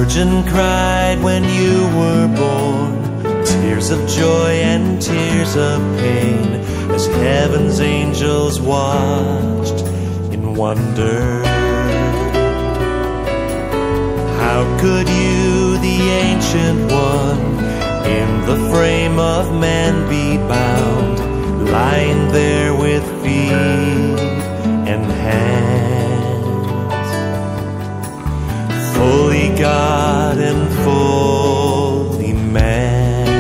virgin cried when you were born, tears of joy and tears of pain, as heaven's angels watched in wonder. How could you, the Ancient One, in the frame of man be bound, lying there with feet and hands, fully God and fully man?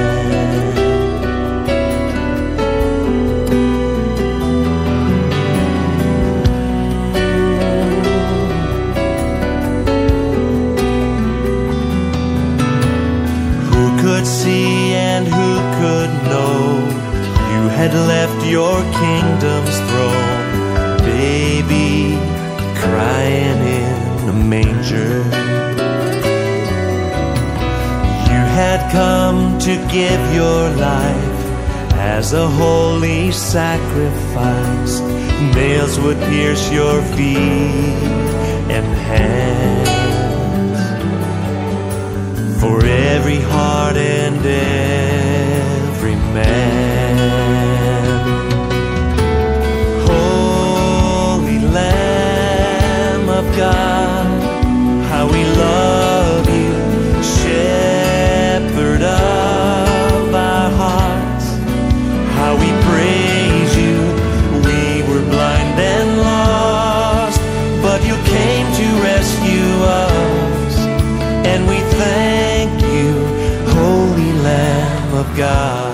Who could see and who could know you had left your kingdom's throne, baby crying in a manger? You had come to give your life as a holy sacrifice. Nails would pierce your feet and hands, for every heart and every man. Holy Lamb of God, how we love you, Shepherd of our hearts, how we praise you. We were blind and lost, but you came to rescue us, and we thank you, Holy Lamb of God.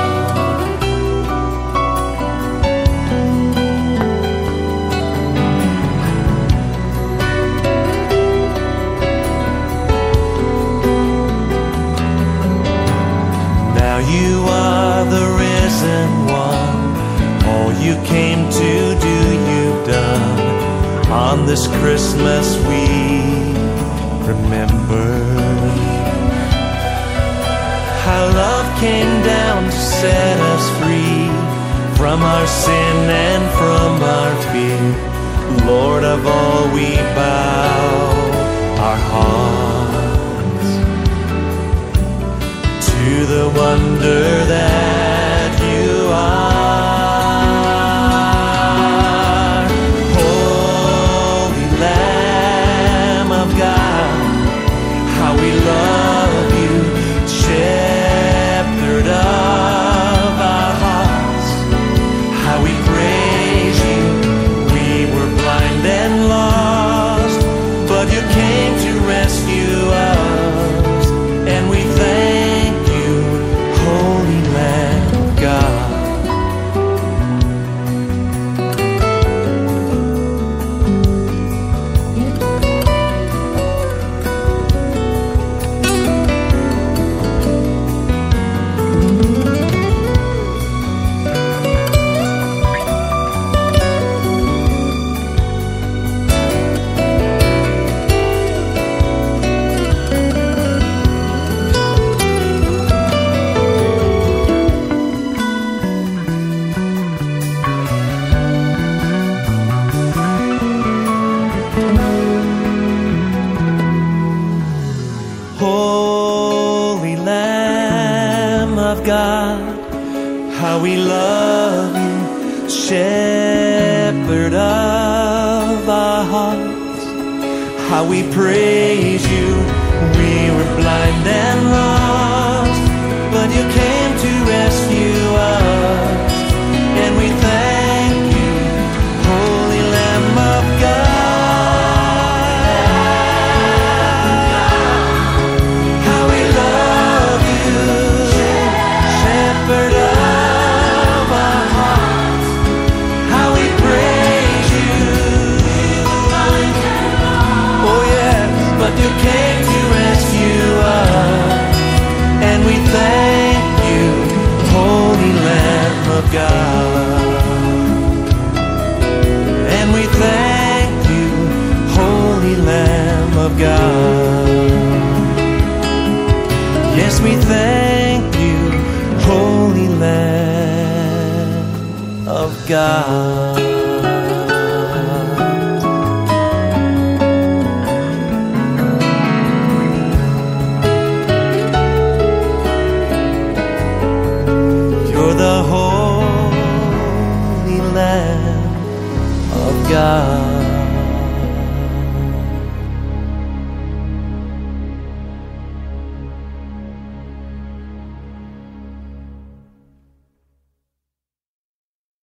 Now you are the risen one, all you came to do you've done. On this Christmas we remember how love came down to set us free from our sin and from our fear. Lord of all, we bow our hearts to the wonder that you are. Holy Lamb of God, how we love you, Shepherd of our hearts, how we praise you. We were blind and lost, but you came to rescue us, and we thank you, Holy Lamb of God. Holy Lamb of God, how we love you, Shepherd of our hearts, how we praise you. We were blind and lost, but you came to rescue us, and we thank you, Holy Lamb of God. You came to rescue us, and we thank you, Holy Lamb of God. And we thank you, Holy Lamb of God. Yes, we thank you, Holy Lamb of God. God.